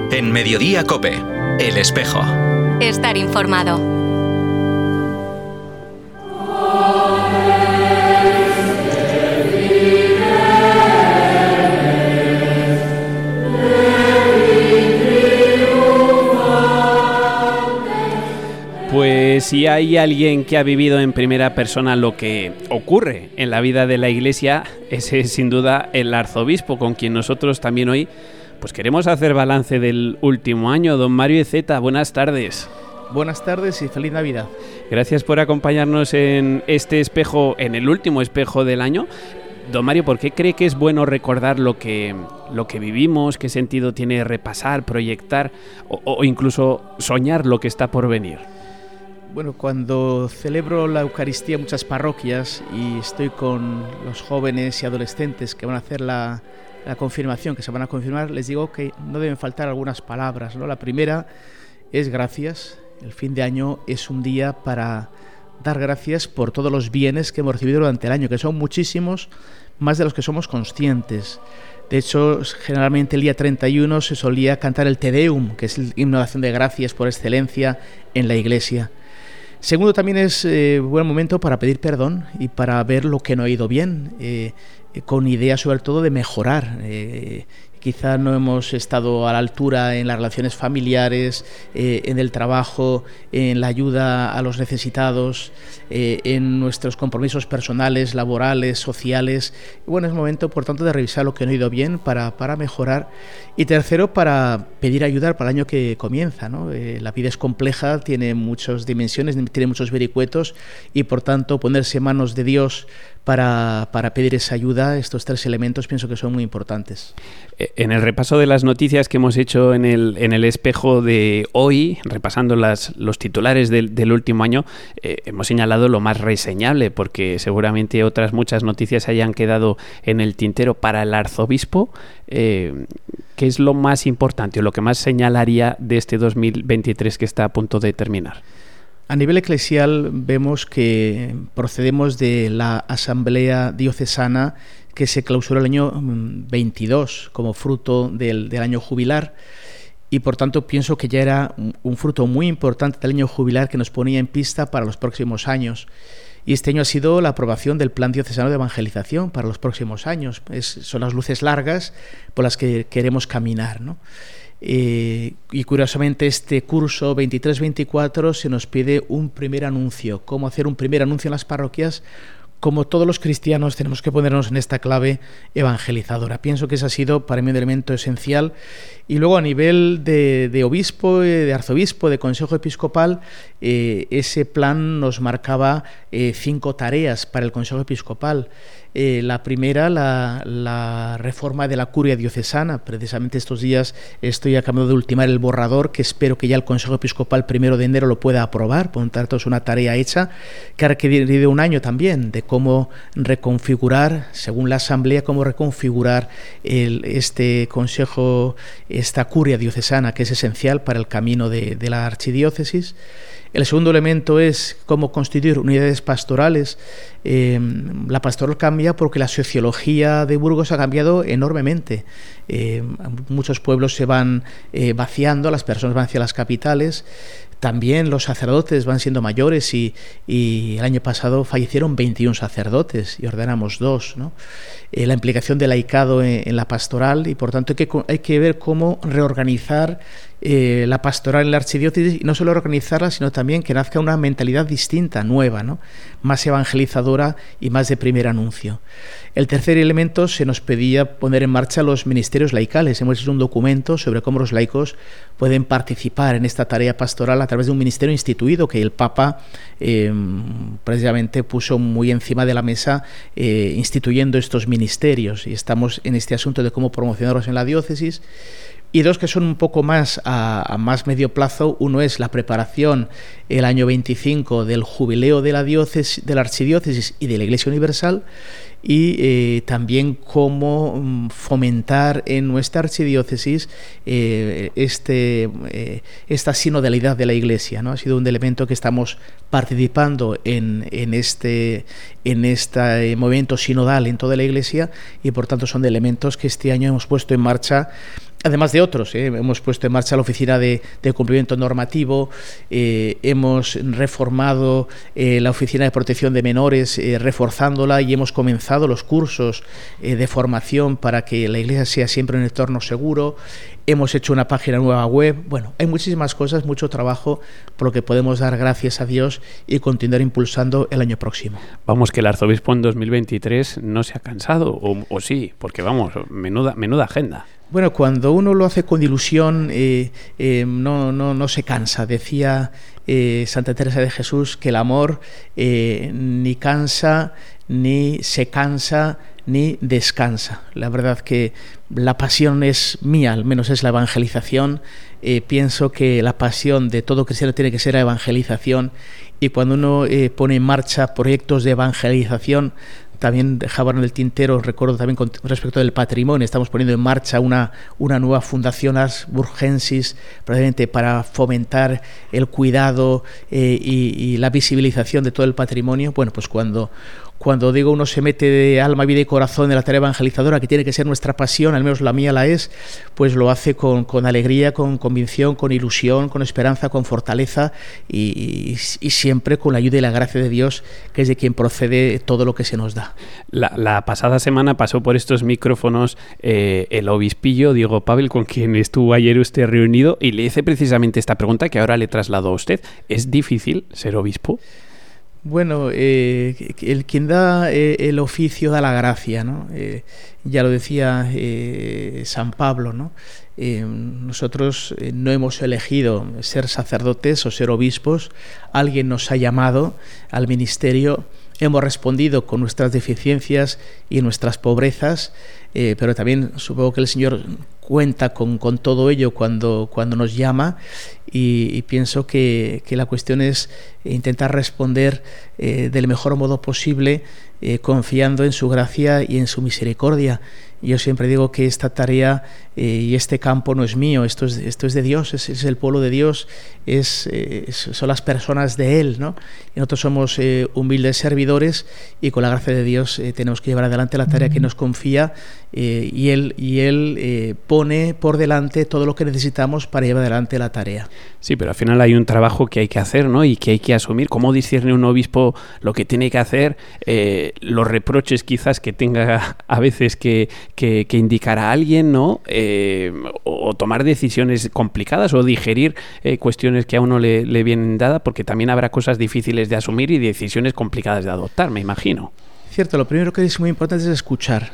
En Mediodía COPE, El Espejo. Estar informado. Pues si hay alguien que ha vivido en primera persona lo que ocurre en la vida de la Iglesia, ese es sin duda el arzobispo, con quien nosotros también hoy pues queremos hacer balance del último año. Don Mario Eceta, buenas tardes. Buenas tardes y feliz Navidad. Gracias por acompañarnos en este espejo, en el último espejo del año. Don Mario, ¿por qué cree que es bueno recordar lo que vivimos? ¿Qué sentido tiene repasar, proyectar o incluso soñar lo que está por venir? Bueno, cuando celebro la Eucaristía en muchas parroquias y estoy con los jóvenes y adolescentes que van a hacer la confirmación, que se van a confirmar, les digo que no deben faltar algunas palabras, ¿no? La primera es gracias. El fin de año es un día para dar gracias por todos los bienes que hemos recibido durante el año, que son muchísimos, más de los que somos conscientes. De hecho, generalmente el día 31 se solía cantar el Te Deum, que es el himno de acción de gracias por excelencia en la Iglesia. Segundo, también es buen momento para pedir perdón y para ver lo que no ha ido bien, con idea sobre todo de mejorar. Quizá no hemos estado a la altura en las relaciones familiares, en el trabajo, en la ayuda a los necesitados, en nuestros compromisos personales, laborales, sociales. Bueno, es momento, por tanto, de revisar lo que no ha ido bien para mejorar. Y tercero, para pedir ayuda para el año que comienza, ¿no? La vida es compleja, tiene muchas dimensiones, tiene muchos vericuetos y, por tanto, ponerse en manos de Dios para pedir esa ayuda, estos tres elementos pienso que son muy importantes. En el repaso de las noticias que hemos hecho en el espejo de hoy, repasando los titulares del último año, hemos señalado lo más reseñable, porque seguramente otras muchas noticias hayan quedado en el tintero. Para el arzobispo, ¿qué es lo más importante o lo que más señalaría de este 2023 que está a punto de terminar? A nivel eclesial vemos que procedemos de la Asamblea Diocesana que se clausuró el año 22 como fruto del año jubilar, y por tanto pienso que ya era un fruto muy importante del año jubilar que nos ponía en pista para los próximos años. Y este año ha sido la aprobación del Plan Diocesano de Evangelización para los próximos años. Son las luces largas por las que queremos caminar, ¿no? Y curiosamente este curso 23-24 se nos pide un primer anuncio, cómo hacer un primer anuncio en las parroquias. Como todos los cristianos tenemos que ponernos en esta clave evangelizadora. Pienso que ese ha sido para mí un elemento esencial. Y luego a nivel de obispo, de arzobispo, de consejo episcopal, ese plan nos marcaba 5 tareas para el consejo episcopal. La primera, la reforma de la curia diocesana. Precisamente estos días estoy acabando de ultimar el borrador, que espero que ya el Consejo Episcopal 1 de enero lo pueda aprobar. Por lo tanto, es una tarea hecha que ha requerido un año también de cómo reconfigurar, según la Asamblea, cómo reconfigurar este Consejo, esta curia diocesana, que es esencial para el camino de la archidiócesis. El segundo elemento es cómo constituir unidades pastorales. La pastoral cambia porque la sociología de Burgos ha cambiado enormemente. Muchos pueblos se van vaciando, las personas van hacia las capitales. También los sacerdotes van siendo mayores y el año pasado fallecieron 21 sacerdotes y ordenamos 2, ¿no? La implicación del laicado en la pastoral, y por tanto hay que ver cómo reorganizar la pastoral en la archidiócesis, y no solo organizarla, sino también que nazca una mentalidad distinta, nueva, ¿no? Más evangelizadora y más de primer anuncio. El tercer elemento, se nos pedía poner en marcha los ministerios laicales. Hemos hecho un documento sobre cómo los laicos pueden participar en esta tarea pastoral a través de un ministerio instituido que el Papa precisamente puso muy encima de la mesa, instituyendo estos ministerios, y estamos en este asunto de cómo promocionarlos en la diócesis. Y 2 que son un poco más a más medio plazo. Uno es la preparación el año 25 del jubileo de la diócesis, de la archidiócesis y de la Iglesia Universal, y también cómo fomentar en nuestra archidiócesis esta sinodalidad de la Iglesia, ¿no? Ha sido un elemento que estamos participando en este movimiento sinodal en toda la Iglesia, y por tanto son de elementos que este año hemos puesto en marcha además de otros. Hemos puesto en marcha la oficina de cumplimiento normativo, hemos reformado la oficina de protección de menores, reforzándola, y hemos comenzado los cursos de formación para que la Iglesia sea siempre un entorno seguro. Hemos hecho una página nueva web. Bueno, hay muchísimas cosas, mucho trabajo, por lo que podemos dar gracias a Dios y continuar impulsando el año próximo. Vamos, que el arzobispo en 2023 no se ha cansado, o sí, porque vamos, menuda agenda. Bueno, cuando uno lo hace con ilusión, no se cansa. Decía Santa Teresa de Jesús que el amor ni cansa, ni se cansa, ni descansa. La verdad que la pasión es mía, al menos es la evangelización. Pienso que la pasión de todo cristiano tiene que ser la evangelización, y cuando uno pone en marcha proyectos de evangelización, también dejaban en el tintero, recuerdo también con respecto del patrimonio, estamos poniendo en marcha una nueva fundación Ars Burgensis, precisamente para fomentar el cuidado y la visibilización de todo el patrimonio. Bueno, pues cuando digo uno se mete de alma, vida y corazón en la tarea evangelizadora, que tiene que ser nuestra pasión, al menos la mía la es, pues lo hace con alegría, con convicción, con ilusión, con esperanza, con fortaleza, y siempre con la ayuda y la gracia de Dios, que es de quien procede todo lo que se nos da. La pasada semana pasó por estos micrófonos el obispillo Diego Pavel, con quien estuvo ayer usted reunido, y le hice precisamente esta pregunta que ahora le traslado a usted. ¿Es difícil ser obispo? Bueno, quien da el oficio da la gracia, ¿no? Ya lo decía San Pablo, ¿no? Nosotros no hemos elegido ser sacerdotes o ser obispos. Alguien nos ha llamado al ministerio, hemos respondido con nuestras deficiencias y nuestras pobrezas, pero también supongo que el Señor cuenta con todo ello cuando nos llama, y pienso que la cuestión es intentar responder del mejor modo posible, confiando en su gracia y en su misericordia. Yo siempre digo que esta tarea y este campo no es mío, esto es de Dios, es el pueblo de Dios, son las personas de Él, ¿no? Y nosotros somos humildes servidores, y con la gracia de Dios tenemos que llevar adelante la tarea que nos confía, y Él pone por delante todo lo que necesitamos para llevar adelante la tarea. Sí, pero al final hay un trabajo que hay que hacer, ¿no? Y que hay que asumir. ¿Cómo discierne un obispo lo que tiene que hacer? Los reproches quizás que tenga a veces que indicar a alguien, ¿no? O tomar decisiones complicadas, o digerir cuestiones que a uno le vienen dadas, porque también habrá cosas difíciles de asumir y decisiones complicadas de adoptar, me imagino. Cierto, lo primero que es muy importante es escuchar.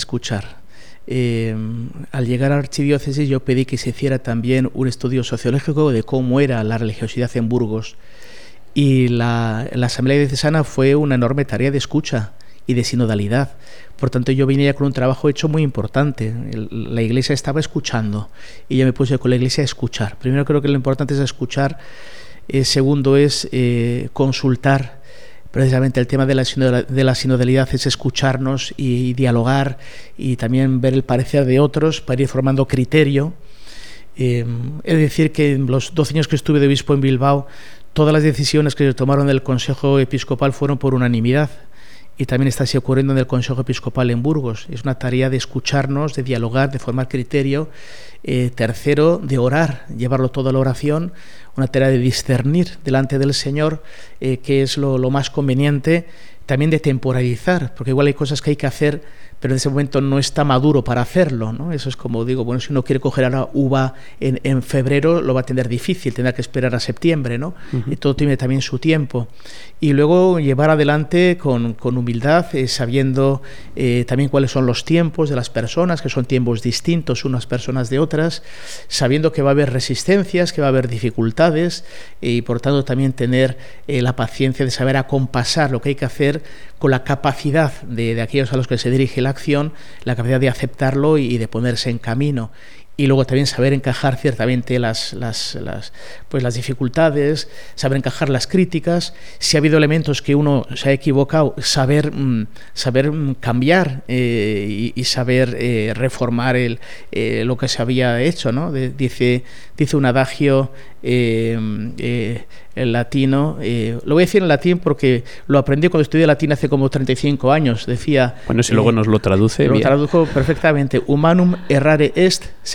Al llegar a la archidiócesis yo pedí que se hiciera también un estudio sociológico de cómo era la religiosidad en Burgos, y la Asamblea Diocesana fue una enorme tarea de escucha y de sinodalidad. Por tanto, yo vine ya con un trabajo hecho muy importante. La Iglesia estaba escuchando, y yo me puse con la Iglesia a escuchar. Primero, creo que lo importante es escuchar. Segundo es consultar. Precisamente el tema de la sinodalidad es escucharnos y dialogar, y también ver el parecer de otros para ir formando criterio. Es decir, que en los 12 años que estuve de obispo en Bilbao, todas las decisiones que se tomaron en el Consejo Episcopal fueron por unanimidad, y también está así ocurriendo en el Consejo Episcopal en Burgos. Es una tarea de escucharnos, de dialogar, de formar criterio. Tercero, de orar, llevarlo todo a la oración, una tarea de discernir delante del Señor qué es lo más conveniente, también de temporalizar, porque igual hay cosas que hay que hacer, pero en ese momento no está maduro para hacerlo, ¿no? Eso es como digo, bueno, si uno quiere coger ahora uva en febrero, lo va a tener difícil, tendrá que esperar a septiembre, ¿no? Uh-huh. Y todo tiene también su tiempo. Y luego llevar adelante con humildad, sabiendo también cuáles son los tiempos de las personas, que son tiempos distintos unas personas de otras, sabiendo que va a haber resistencias, que va a haber dificultades, y por tanto también tener la paciencia de saber acompasar lo que hay que hacer con la capacidad de aquellos a los que se dirige la acción, la capacidad de aceptarlo y de ponerse en camino. Y luego también saber encajar ciertamente las dificultades, saber encajar las críticas. Si ha habido elementos que uno se ha equivocado, saber cambiar y saber reformar lo que se había hecho, ¿no? Dice un adagio en latino, lo voy a decir en latín porque lo aprendí cuando estudié latín hace como 35 años. Decía... Bueno, si luego nos lo traduce lo bien. Tradujo perfectamente. Humanum errare est, sed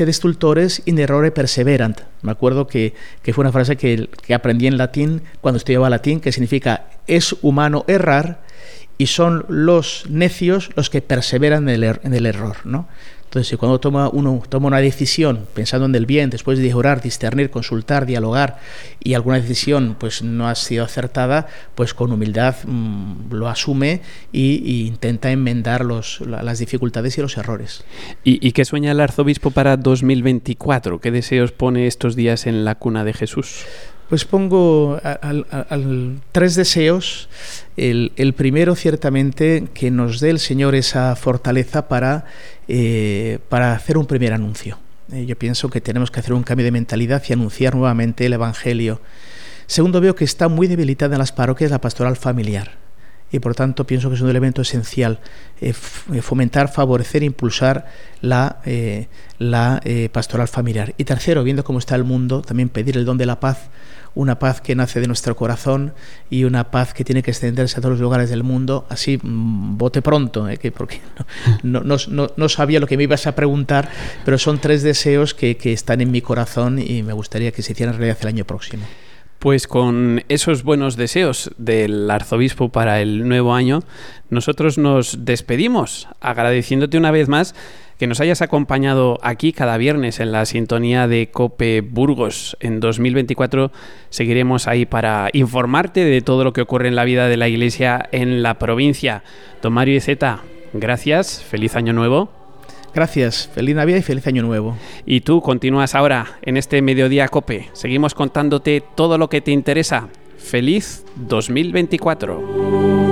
stultores in errore perseverant. Me acuerdo que fue una frase que aprendí en latín cuando estudiaba latín, que significa: es humano errar y son los necios los que perseveran en el error, ¿no? Entonces, si cuando uno toma una decisión pensando en el bien, después de orar, discernir, consultar, dialogar, y alguna decisión pues no ha sido acertada, pues con humildad lo asume y intenta enmendar las dificultades y los errores. ¿Y qué sueña el arzobispo para 2024? ¿Qué deseos pone estos días en la cuna de Jesús? Pues pongo tres deseos. El primero, ciertamente, que nos dé el Señor esa fortaleza para hacer un primer anuncio. Yo pienso que tenemos que hacer un cambio de mentalidad y anunciar nuevamente el Evangelio. Segundo, veo que está muy debilitada en las parroquias la pastoral familiar. Y por tanto pienso que es un elemento esencial fomentar, favorecer, impulsar la pastoral familiar. Y tercero, viendo cómo está el mundo, también pedir el don de la paz, una paz que nace de nuestro corazón y una paz que tiene que extenderse a todos los lugares del mundo. Así, bote pronto, porque no sabía lo que me ibas a preguntar, pero son tres deseos que están en mi corazón y me gustaría que se hicieran realidad el año próximo. Pues con esos buenos deseos del arzobispo para el nuevo año, nosotros nos despedimos agradeciéndote una vez más que nos hayas acompañado aquí cada viernes en la sintonía de COPE Burgos. En 2024 seguiremos ahí para informarte de todo lo que ocurre en la vida de la Iglesia en la provincia. Don Mario Iceta, gracias, feliz año nuevo. Gracias, feliz Navidad y feliz Año Nuevo. Y tú continúas ahora en este Mediodía COPE. Seguimos contándote todo lo que te interesa. ¡Feliz 2024!